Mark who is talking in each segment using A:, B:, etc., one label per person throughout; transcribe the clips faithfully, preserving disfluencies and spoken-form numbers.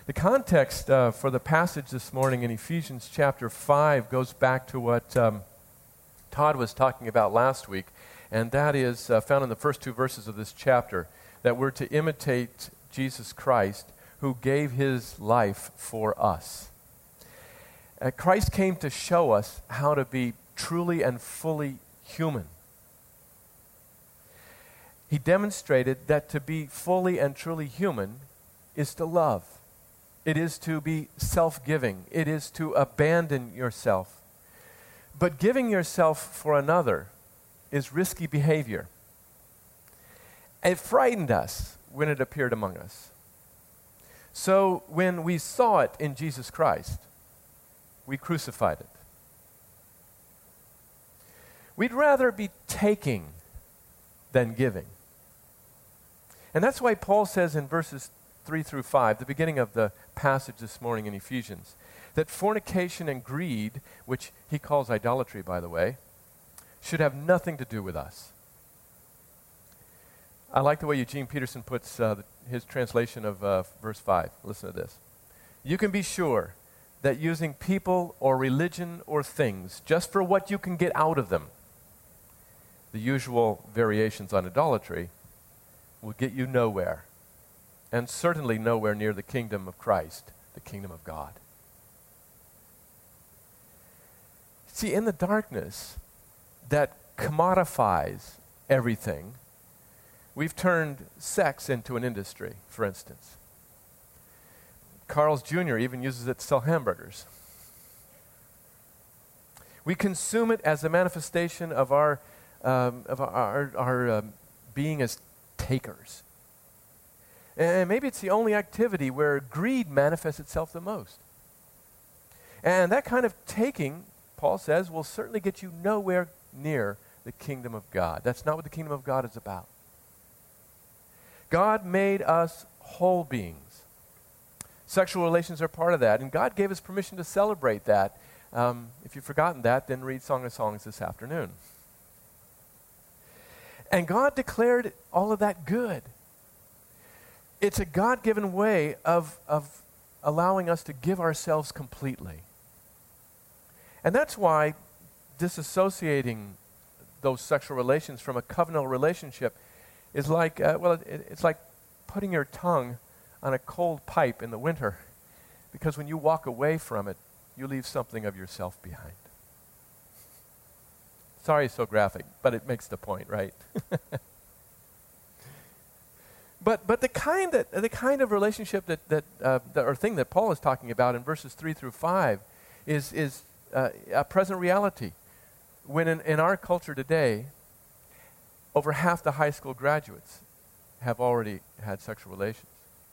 A: The context uh, for the passage this morning in Ephesians chapter five goes back to what um, Todd was talking about last week, and that is uh, found in the first two verses of this chapter, that we're to imitate Jesus Christ, who gave his life for us. Uh, Christ came to show us how to be truly and fully human. He demonstrated that to be fully and truly human is to love. It is to be self-giving. It is to abandon yourself. But giving yourself for another is risky behavior. It frightened us when it appeared among us. So when we saw it in Jesus Christ, we crucified it. We'd rather be taking than giving. And that's why Paul says in verses three through five, the beginning of the passage this morning in Ephesians, that fornication and greed, which he calls idolatry, by the way, should have nothing to do with us. I like the way Eugene Peterson puts uh, the, his translation of uh, verse five. Listen to this. You can be sure that using people or religion or things just for what you can get out of them, the usual variations on idolatry, will get you nowhere, and certainly nowhere near the kingdom of Christ, the kingdom of God. See, in the darkness that commodifies everything, we've turned sex into an industry, for instance. Carl's Junior even uses it to sell hamburgers. We consume it as a manifestation of our, um, of our, our, our um, being as takers. And maybe it's the only activity where greed manifests itself the most. And that kind of taking, Paul says, will certainly get you nowhere near the kingdom of God. That's not what the kingdom of God is about. God made us whole beings. Sexual relations are part of that, and God gave us permission to celebrate that. Um, if you've forgotten that, then read Song of Songs this afternoon. And God declared all of that good. It's a God-given way of, of allowing us to give ourselves completely. And that's why disassociating those sexual relations from a covenantal relationship is like, uh, well, it, it's like putting your tongue on a cold pipe in the winter, because when you walk away from it, you leave something of yourself behind. Sorry it's so graphic, but it makes the point, right? but but the kind that the kind of relationship that that, uh, that or thing that Paul is talking about in verses three through five is is uh, a present reality. When in, in our culture today, over half the high school graduates have already had sexual relations.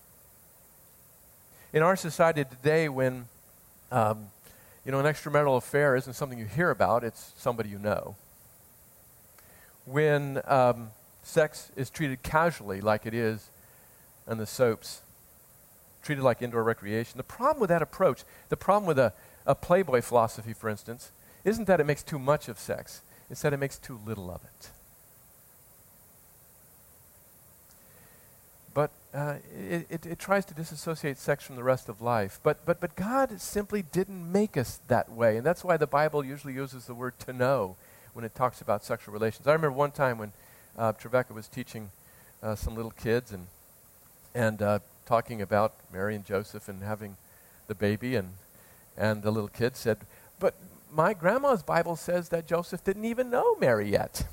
A: In our society today, when um, you know an extramarital affair isn't something you hear about, it's somebody you know. When um, sex is treated casually, like it is in the soaps, treated like indoor recreation. The problem with that approach, the problem with a, a Playboy philosophy, for instance, isn't that it makes too much of sex. It's that it makes too little of it. But uh, it, it, it tries to disassociate sex from the rest of life. But, but, but God simply didn't make us that way. And that's why the Bible usually uses the word to know when it talks about sexual relations. I remember one time when uh, Trevecca was teaching uh, some little kids and, and uh, talking about Mary and Joseph and having the baby, and, and the little kid said, but my grandma's Bible says that Joseph didn't even know Mary yet.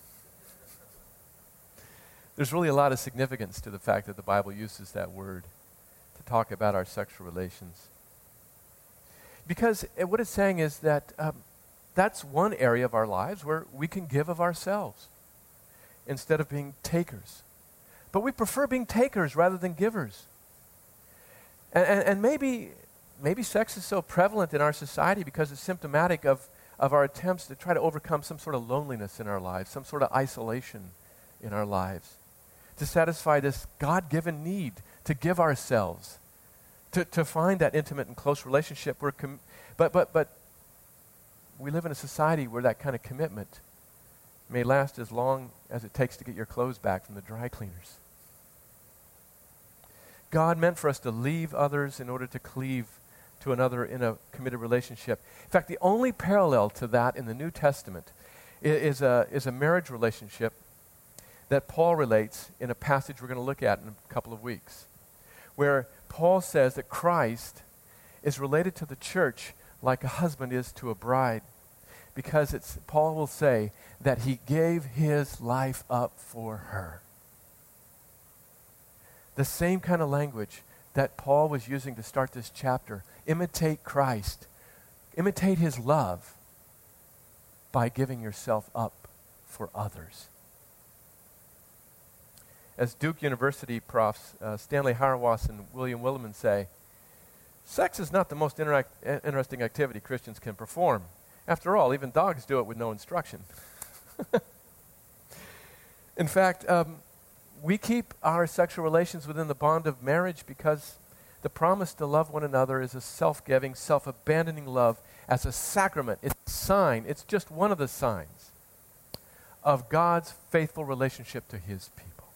A: There's really a lot of significance to the fact that the Bible uses that word to talk about our sexual relations. Because uh, what it's saying is that um, that's one area of our lives where we can give of ourselves instead of being takers. But we prefer being takers rather than givers. And, and, and maybe, maybe sex is so prevalent in our society because it's symptomatic of, of our attempts to try to overcome some sort of loneliness in our lives, some sort of isolation in our lives, to satisfy this God-given need to give ourselves, to, to find that intimate and close relationship. We're com- but, but, but we live in a society where that kind of commitment may last as long as it takes to get your clothes back from the dry cleaners. God meant for us to leave others in order to cleave to another in a committed relationship. In fact, the only parallel to that in the New Testament is, is, a, is a marriage relationship that Paul relates in a passage we're going to look at in a couple of weeks, where Paul says that Christ is related to the church like a husband is to a bride, because it's, Paul will say that he gave his life up for her. The same kind of language that Paul was using to start this chapter. Imitate Christ. Imitate his love by giving yourself up for others. As Duke University profs uh, Stanley Hauerwas and William Willimon say, sex is not the most interact- uh, interesting activity Christians can perform. After all, even dogs do it with no instruction. In fact, um, we keep our sexual relations within the bond of marriage because the promise to love one another is a self-giving, self-abandoning love as a sacrament. It's a sign. It's just one of the signs of God's faithful relationship to his people.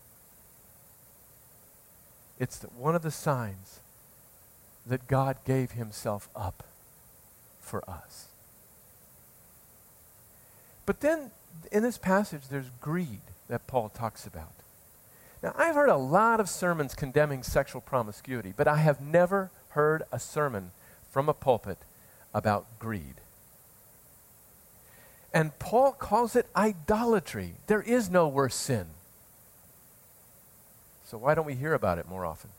A: It's the, one of the signs that God gave himself up for us. But then in this passage, there's greed that Paul talks about. Now, I've heard a lot of sermons condemning sexual promiscuity, but I have never heard a sermon from a pulpit about greed. And Paul calls it idolatry. There is no worse sin. So why don't we hear about it more often?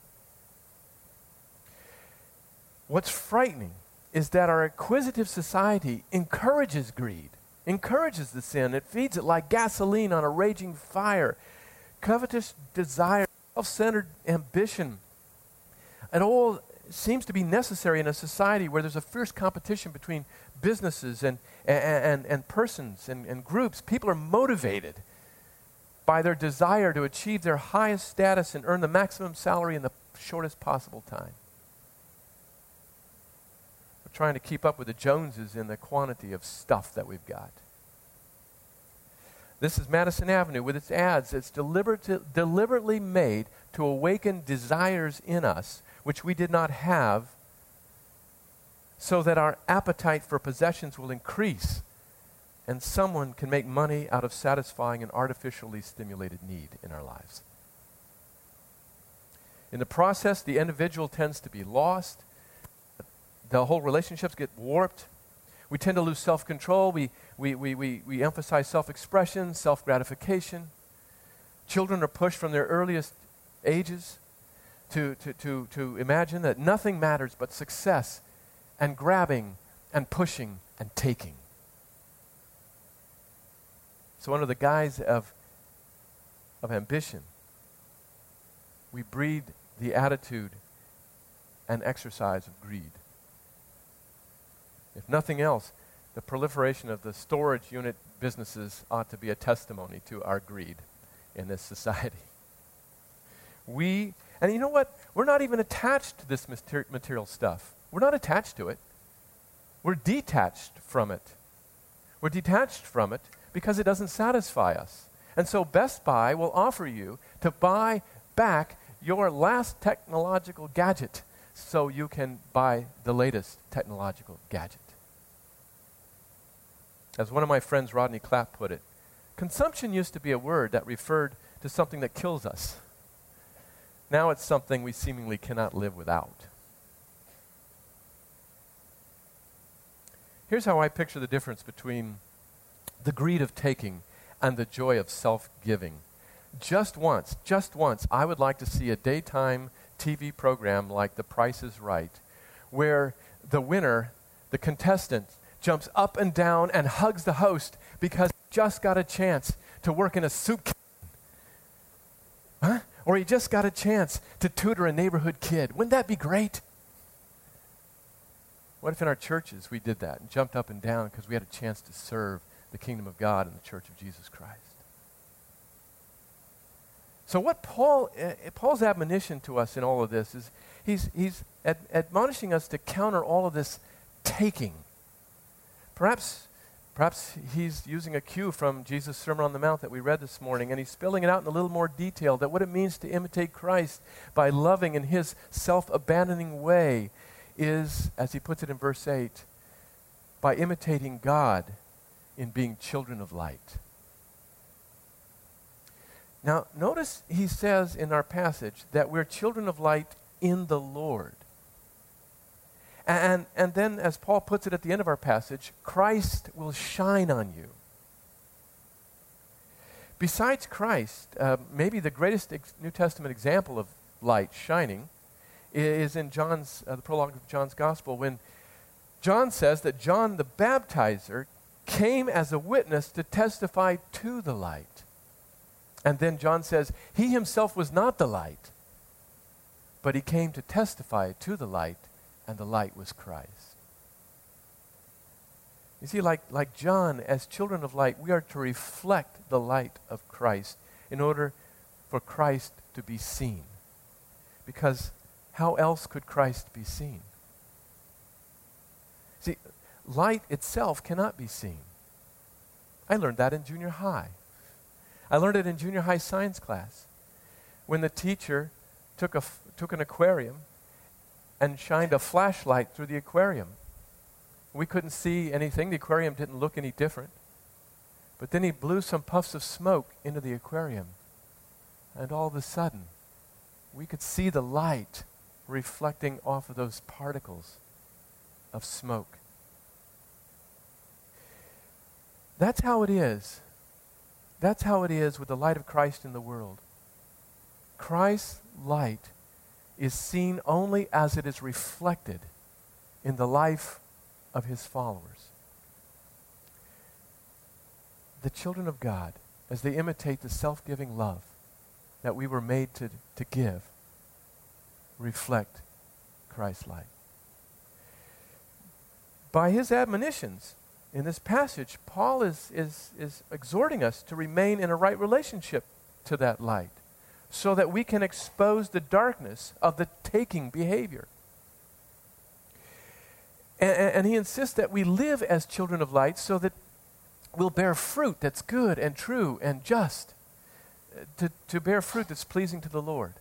A: What's frightening is that our acquisitive society encourages greed, encourages the sin. It feeds it like gasoline on a raging fire. Covetous desire, self-centered ambition, it all seems to be necessary in a society where there's a fierce competition between businesses and, and, and, and persons and, and groups. People are motivated by their desire to achieve their highest status and earn the maximum salary in the shortest possible time. We're trying to keep up with the Joneses in the quantity of stuff that we've got. This is Madison Avenue with its ads. It's deliberate, deliberately made to awaken desires in us which we did not have, so that our appetite for possessions will increase and someone can make money out of satisfying an artificially stimulated need in our lives. In the process, the individual tends to be lost. The whole relationships get warped. We tend to lose self-control. We, we, we, we, we emphasize self-expression, self-gratification. Children are pushed from their earliest ages to, to, to, to imagine that nothing matters but success and grabbing and pushing and taking. So under the guise of, of ambition, we breed the attitude and exercise of greed. If nothing else, the proliferation of the storage unit businesses ought to be a testimony to our greed in this society. We, and you know what? We're not even attached to this mater- material stuff. We're not attached to it. We're detached from it. We're detached from it because it doesn't satisfy us. And so Best Buy will offer you to buy back your last technological gadget so you can buy the latest technological gadget. As one of my friends, Rodney Clapp, put it, consumption used to be a word that referred to something that kills us. Now it's something we seemingly cannot live without. Here's how I picture the difference between the greed of taking and the joy of self-giving. Just once, just once, I would like to see a daytime T V program like The Price is Right, where the winner, the contestant, jumps up and down and hugs the host because he just got a chance to work in a soup kitchen. Huh? Or he just got a chance to tutor a neighborhood kid. Wouldn't that be great? What if in our churches we did that and jumped up and down because we had a chance to serve the kingdom of God in the church of Jesus Christ? So what Paul, uh, Paul's admonition to us in all of this is he's, he's ad- admonishing us to counter all of this taking. Perhaps, Perhaps he's using a cue from Jesus' Sermon on the Mount that we read this morning, and he's spelling it out in a little more detail, that what it means to imitate Christ by loving in his self-abandoning way is, as he puts it in verse eight, by imitating God in being children of light. Now, notice he says in our passage that we're children of light in the Lord. And, and then, as Paul puts it at the end of our passage, Christ will shine on you. Besides Christ, uh, maybe the greatest ex- New Testament example of light shining is in John's, uh, the prologue of John's Gospel, when John says that John the Baptizer came as a witness to testify to the light. And then John says, he himself was not the light, but he came to testify to the light, and the light was Christ. You see, like, like John, as children of light, we are to reflect the light of Christ in order for Christ to be seen. Because how else could Christ be seen? See, light itself cannot be seen. I learned that in junior high. I learned it in junior high science class when the teacher took, a, took an aquarium and shined a flashlight through the aquarium. We couldn't see anything. The aquarium didn't look any different. But then he blew some puffs of smoke into the aquarium. And all of a sudden, we could see the light reflecting off of those particles of smoke. That's how it is. That's how it is with the light of Christ in the world. Christ's light is seen only as it is reflected in the life of his followers. The children of God, as they imitate the self-giving love that we were made to, to give, reflect Christ's light. By his admonitions in this passage, Paul is, is, is exhorting us to remain in a right relationship to that light, so that we can expose the darkness of the taking behavior. And, and he insists that we live as children of light so that we'll bear fruit that's good and true and just, to, to bear fruit that's pleasing to the Lord.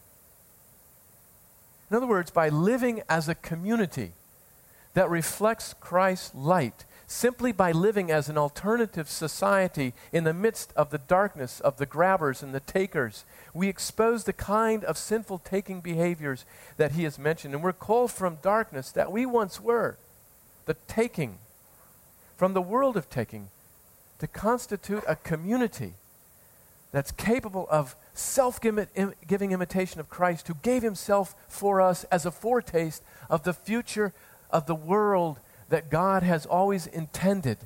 A: In other words, by living as a community that reflects Christ's light, simply by living as an alternative society in the midst of the darkness of the grabbers and the takers, we expose the kind of sinful taking behaviors that he has mentioned. And we're called from darkness that we once were, the taking, from the world of taking, to constitute a community that's capable of self-giving imitation of Christ, who gave himself for us as a foretaste of the future of the world that God has always intended,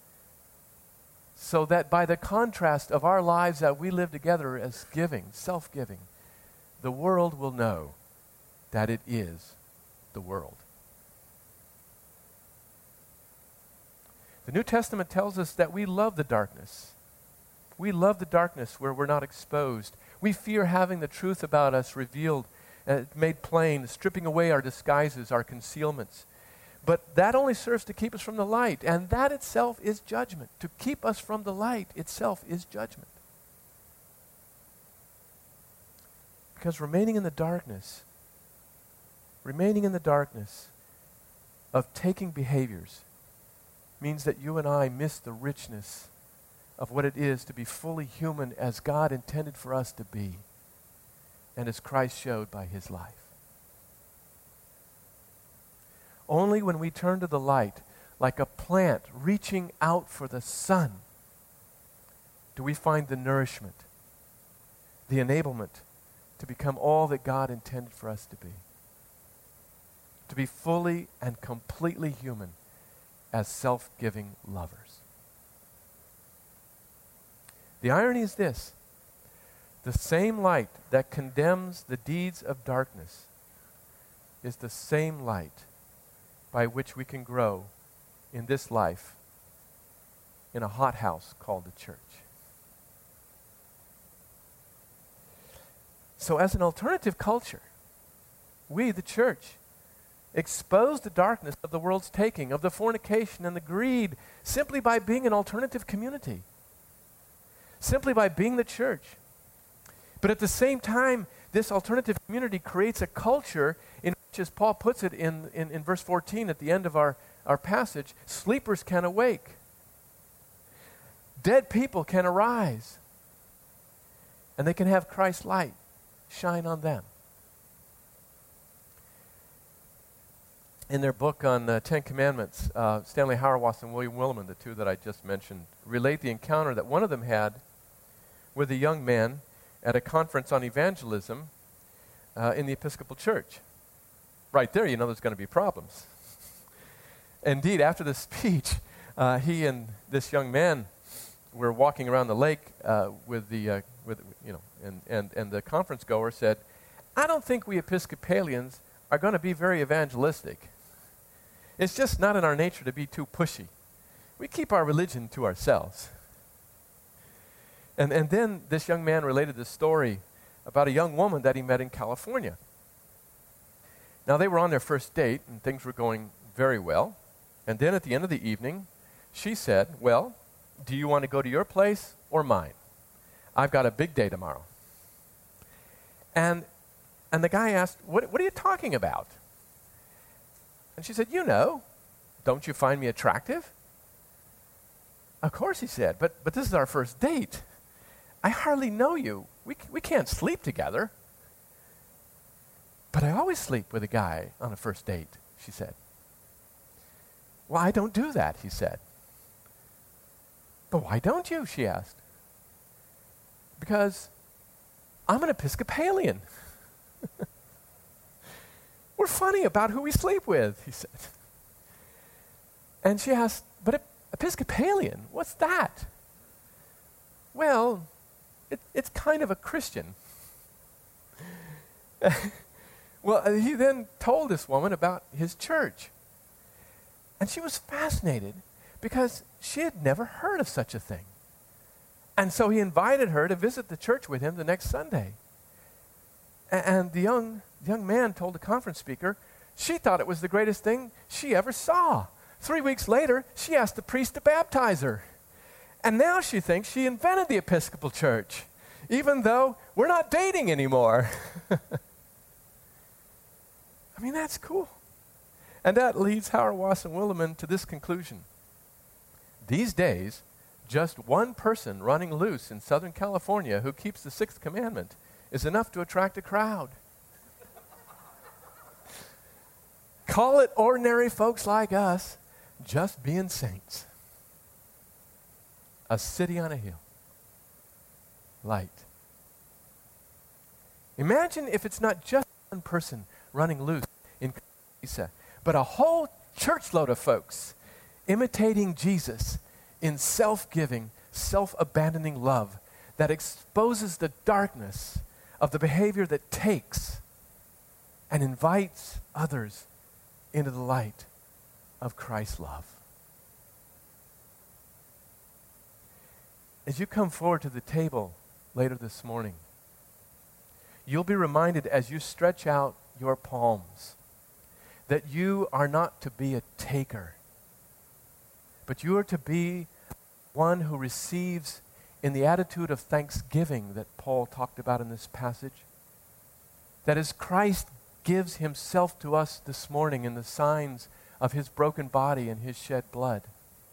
A: so that by the contrast of our lives that we live together as giving, self-giving, the world will know that it is the world. The New Testament tells us that we love the darkness. We love the darkness where we're not exposed. We fear having the truth about us revealed, uh, made plain, stripping away our disguises, our concealments. But that only serves to keep us from the light, and that itself is judgment. To keep us from the light itself is judgment. Because remaining in the darkness, remaining in the darkness of taking behaviors means that you and I miss the richness of what it is to be fully human as God intended for us to be, and as Christ showed by his life. Only when we turn to the light, like a plant reaching out for the sun, do we find the nourishment, the enablement to become all that God intended for us to be. To be fully and completely human as self-giving lovers. The irony is this: the same light that condemns the deeds of darkness is the same light by which we can grow in this life in a hothouse called the church. So as an alternative culture, we, the church, expose the darkness of the world's taking, of the fornication and the greed, simply by being an alternative community, simply by being the church. But at the same time, this alternative community creates a culture in which, as Paul puts it in, in, in verse fourteen at the end of our, our passage, sleepers can awake. Dead people can arise. And they can have Christ's light shine on them. In their book on the Ten Commandments, uh, Stanley Hauerwas and William Willimon, the two that I just mentioned, relate the encounter that one of them had with a young man at a conference on evangelism uh, in the Episcopal Church. Right there, you know there's going to be problems. Indeed, after the speech, uh, he and this young man were walking around the lake uh, with the, uh, with you know, and, and, and the conference goer said, "I don't think we Episcopalians are going to be very evangelistic. It's just not in our nature to be too pushy. We keep our religion to ourselves." And, and then this young man related this story about a young woman that he met in California. Now, they were on their first date, and things were going very well. And then at the end of the evening, she said, "Well, do you want to go to your place or mine? I've got a big day tomorrow." And and the guy asked, what, what are you talking about? And she said, "You know, don't you find me attractive?" "Of course," he said, but but this is our first date. I hardly know you. We, we can't sleep together." "But I always sleep with a guy on a first date," she said. "Well, I don't do that," he said. "But why don't you?" she asked. "Because I'm an Episcopalian." "We're funny about who we sleep with," he said. And she asked, "But Episcopalian, what's that?" "Well, it, it's kind of a Christian." Well, uh, he then told this woman about his church. And she was fascinated because she had never heard of such a thing. And so he invited her to visit the church with him the next Sunday. A- and the young, young man told the conference speaker she thought it was the greatest thing she ever saw. Three weeks later, she asked the priest to baptize her. And now she thinks she invented the Episcopal Church, even though we're not dating anymore. I mean, that's cool. And that leads Hauerwas and Willimon to this conclusion. These days, just one person running loose in Southern California who keeps the sixth commandment is enough to attract a crowd. Call it ordinary folks like us just being saints. A city on a hill. Light. Imagine if it's not just one person running loose in Isa, but a whole church load of folks imitating Jesus in self-giving, self-abandoning love that exposes the darkness of the behavior that takes and invites others into the light of Christ's love. As you come forward to the table later this morning, you'll be reminded as you stretch out your palms that you are not to be a taker, but you are to be one who receives in the attitude of thanksgiving that Paul talked about in this passage. That as Christ gives himself to us this morning in the signs of his broken body and his shed blood,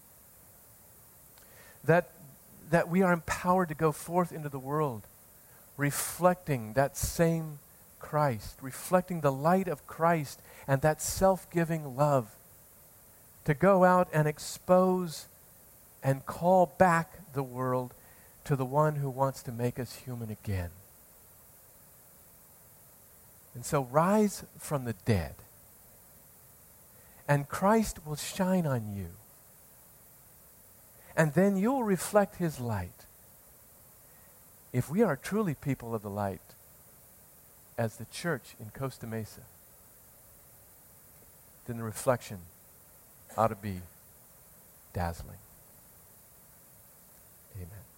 A: that, that we are empowered to go forth into the world reflecting that same Christ, reflecting the light of Christ and that self-giving love, to go out and expose and call back the world to the one who wants to make us human again. And so rise from the dead, and Christ will shine on you. And then you'll reflect his light. If we are truly people of the light, as the church in Costa Mesa, then the reflection ought to be dazzling. Amen.